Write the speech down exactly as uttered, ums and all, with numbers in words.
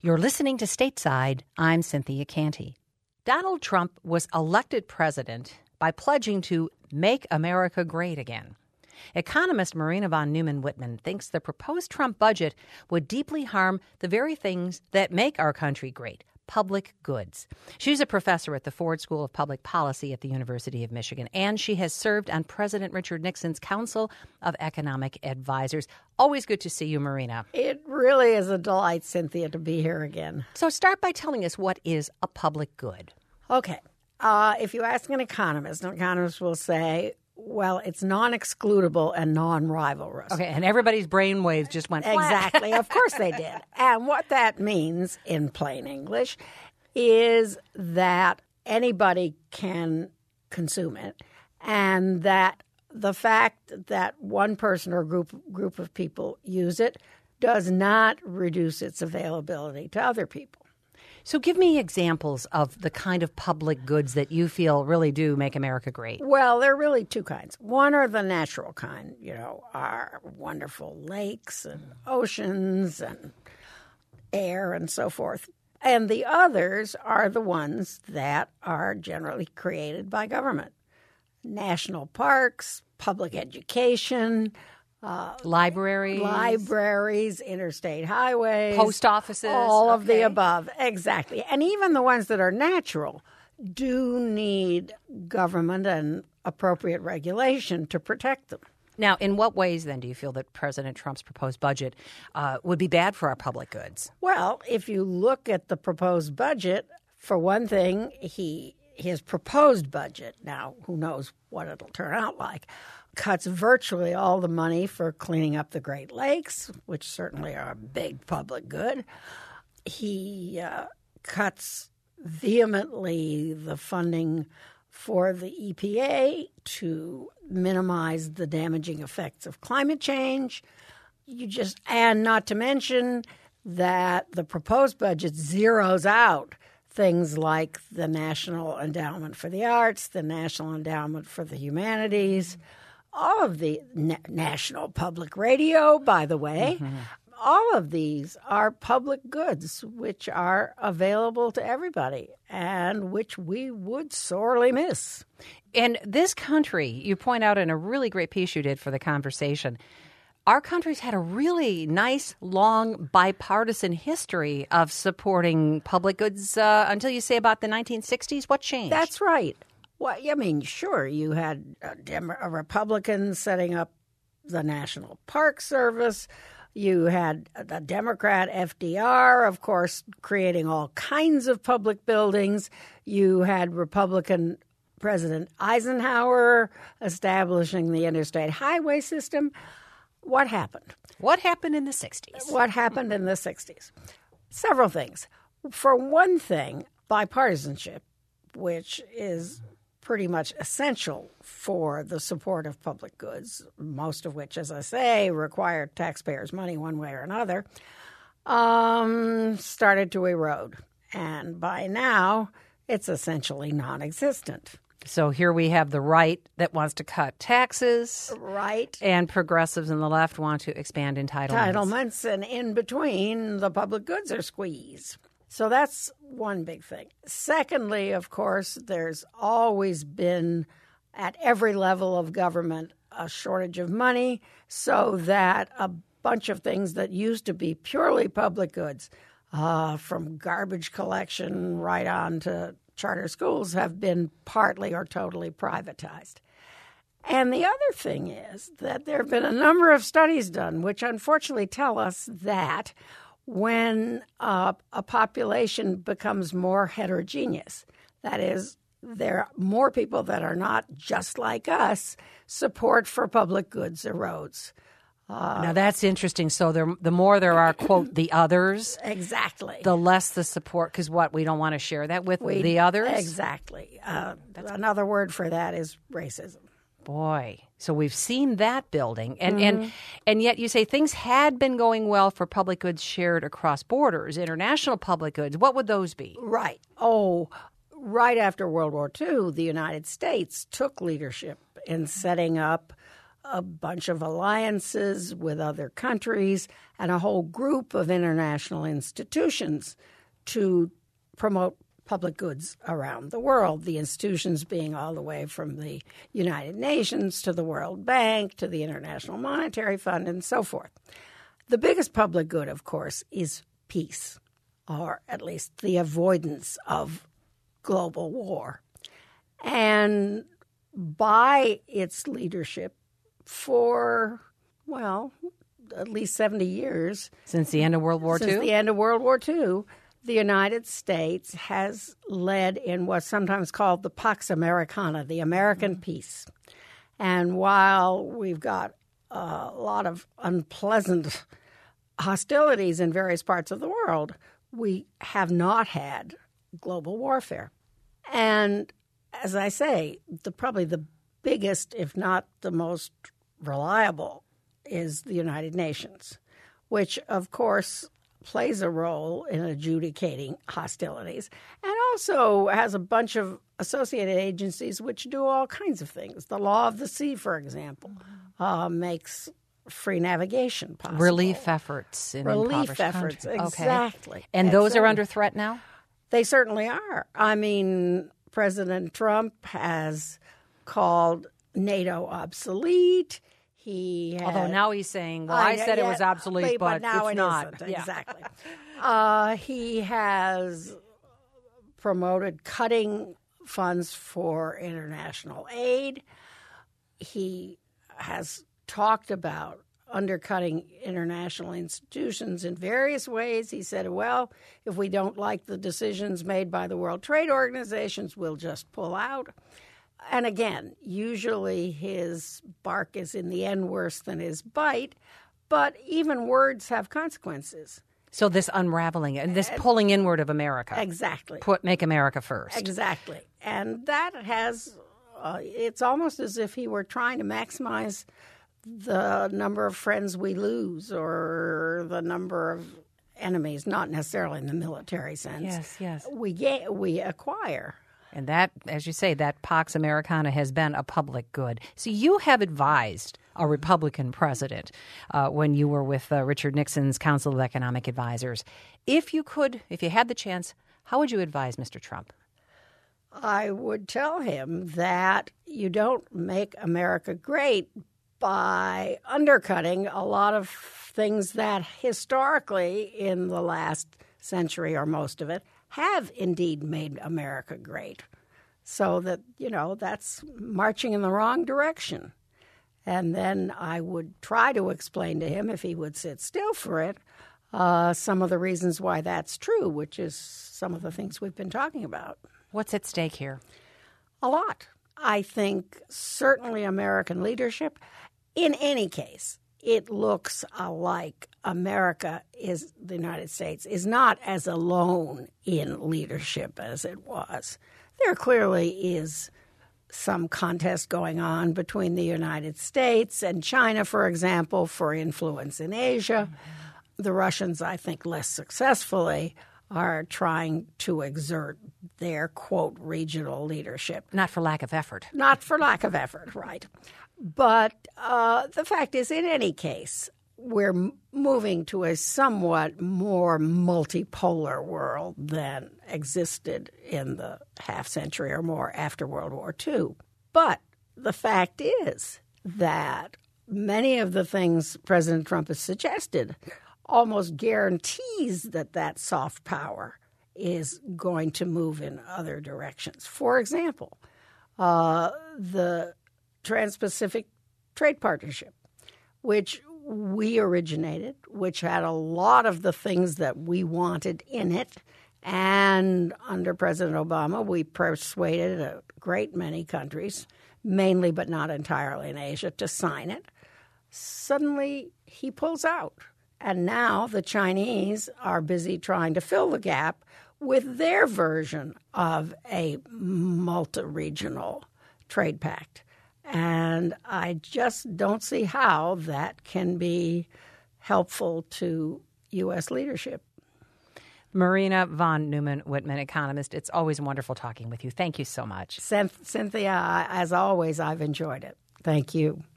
You're listening to Stateside. I'm Cynthia Canty. Donald Trump was elected president by pledging to make America great again. Economist Marina von Neumann-Whitman thinks the proposed Trump budget would deeply harm the very things that make our country great, public goods. She's a professor at the Ford School of Public Policy at the University of Michigan, and she has served on President Richard Nixon's Council of Economic Advisors. Always good to see you, Marina. It really is a delight, Cynthia, to be here again. So start by telling us, what is a public good? Okay. Uh, if you ask an economist, an economist will say, well, it's non-excludable and non-rivalrous. Okay, and everybody's brainwaves just went flat. Exactly. Of course they did. And what that means in plain English is that anybody can consume it, and that the fact that one person or group group of people use it does not reduce its availability to other people. So give me examples of the kind of public goods that you feel really do make America great. Well, there are really two kinds. One are the natural kind, you know, our wonderful lakes and oceans and air and so forth. And the others are the ones that are generally created by government. National parks, public education, Uh, libraries, libraries, interstate highways, post offices, all okay. of the above. Exactly. And even the ones that are natural do need government and appropriate regulation to protect them. Now, in what ways, then, do you feel that President Trump's proposed budget uh, would be bad for our public goods? Well, if you look at the proposed budget, for one thing, he his proposed budget, now who knows what it'll turn out like, cuts virtually all the money for cleaning up the Great Lakes, which certainly are a big public good. He uh, cuts vehemently the funding for the E P A to minimize the damaging effects of climate change. You just, and not to mention that the proposed budget zeroes out things like the National Endowment for the Arts, the National Endowment for the Humanities, all of the na- National Public Radio, by the way. Mm-hmm. All of these are public goods which are available to everybody and which we would sorely miss. And this country, you point out in a really great piece you did for The Conversation, our country's had a really nice, long, bipartisan history of supporting public goods uh, until you say about the nineteen sixties. What changed? That's right. Well, I mean, sure, you had a, Dem- a Republican setting up the National Park Service. You had a Democrat, F D R, of course, creating all kinds of public buildings. You had Republican President Eisenhower establishing the interstate highway system. What happened? What happened in the sixties? What happened in the sixties? Several things. For one thing, bipartisanship, which is pretty much essential for the support of public goods, most of which, as I say, require taxpayers' money one way or another, um, started to erode. And by now, it's essentially non-existent. So here we have the right that wants to cut taxes. Right. And progressives on the left want to expand entitlements. Entitlements, and in between, the public goods are squeezed. So that's one big thing. Secondly, of course, there's always been, at every level of government, a shortage of money, so that a bunch of things that used to be purely public goods, uh, from garbage collection right on to charter schools, have been partly or totally privatized. And the other thing is that there have been a number of studies done which unfortunately tell us that when uh, a population becomes more heterogeneous, that is, there are more people that are not just like us, support for public goods erodes. Uh, now, that's interesting. So there, the more there are, quote, the others. Exactly. The less the support, because what, we don't want to share that with we, the others? Exactly. Uh, another word for that is racism. Boy. So we've seen that building. And, mm-hmm. and, and yet you say things had been going well for public goods shared across borders, international public goods. What would those be? Right. Oh, right after World War Two, the United States took leadership in setting up a bunch of alliances with other countries and a whole group of international institutions to promote public goods around the world, the institutions being all the way from the United Nations to the World Bank to the International Monetary Fund and so forth. The biggest public good, of course, is peace, or at least the avoidance of global war. And by its leadership for, well, at least seventy years. Since the end of World War Two? Since the end of World War Two, the United States has led in what's sometimes called the Pax Americana, the American peace. And while we've got a lot of unpleasant hostilities in various parts of the world, we have not had global warfare. And as I say, the probably the biggest, if not the most reliable, is the United Nations, which, of course, plays a role in adjudicating hostilities and also has a bunch of associated agencies which do all kinds of things. The law of the sea, for example, uh, makes free navigation possible. Relief efforts in Relief impoverished efforts, countries. exactly. Okay. And those exactly. are under threat now? They certainly are. I mean, President Trump has called NATO obsolete. He had, Although now he's saying, well, I, I said yeah, it was obsolete, but, but now it's it not. Isn't. Yeah. Exactly. uh, he has promoted cutting funds for international aid. He has talked about undercutting international institutions in various ways. He said, well, if we don't like the decisions made by the World Trade Organizations, we'll just pull out. And again, usually his bark is in the end worse than his bite, but even words have consequences. So this unraveling and this pulling inward of America. Exactly. Put make America first. Exactly. And that has, uh, it's almost as if he were trying to maximize the number of friends we lose or the number of enemies, not necessarily in the military sense. Yes, yes. We get, we acquire. And that, as you say, that Pax Americana has been a public good. So you have advised a Republican president uh, when you were with uh, Richard Nixon's Council of Economic Advisors. If you could, if you had the chance, how would you advise Mister Trump? I would tell him that you don't make America great by undercutting a lot of things that historically in the last century or most of it have indeed made America great. So that, you know, that's marching in the wrong direction. And then I would try to explain to him, if he would sit still for it, uh, some of the reasons why that's true, which is some of the things we've been talking about. What's at stake here? A lot. I think certainly American leadership. In any case, it looks like America is, the United States, is not as alone in leadership as it was. There clearly is some contest going on between the United States and China, for example, for influence in Asia. Mm-hmm. The Russians, I think, less successfully, are trying to exert their, quote, regional leadership. Not for lack of effort. Not for lack of effort, right. But uh, the fact is, in any case, we're m- moving to a somewhat more multipolar world than existed in the half century or more after World War Two. But the fact is that many of the things President Trump has suggested almost guarantees that that soft power is going to move in other directions. For example, uh, the Trans-Pacific Trade Partnership, which we originated, which had a lot of the things that we wanted in it. And under President Obama, we persuaded a great many countries, mainly but not entirely in Asia, to sign it. Suddenly, he pulls out. And now the Chinese are busy trying to fill the gap with their version of a multi-regional trade pact. And I just don't see how that can be helpful to U S leadership. Marina von Neumann-Wittmann, economist, it's always wonderful talking with you. Thank you so much. Cynthia, as always, I've enjoyed it. Thank you.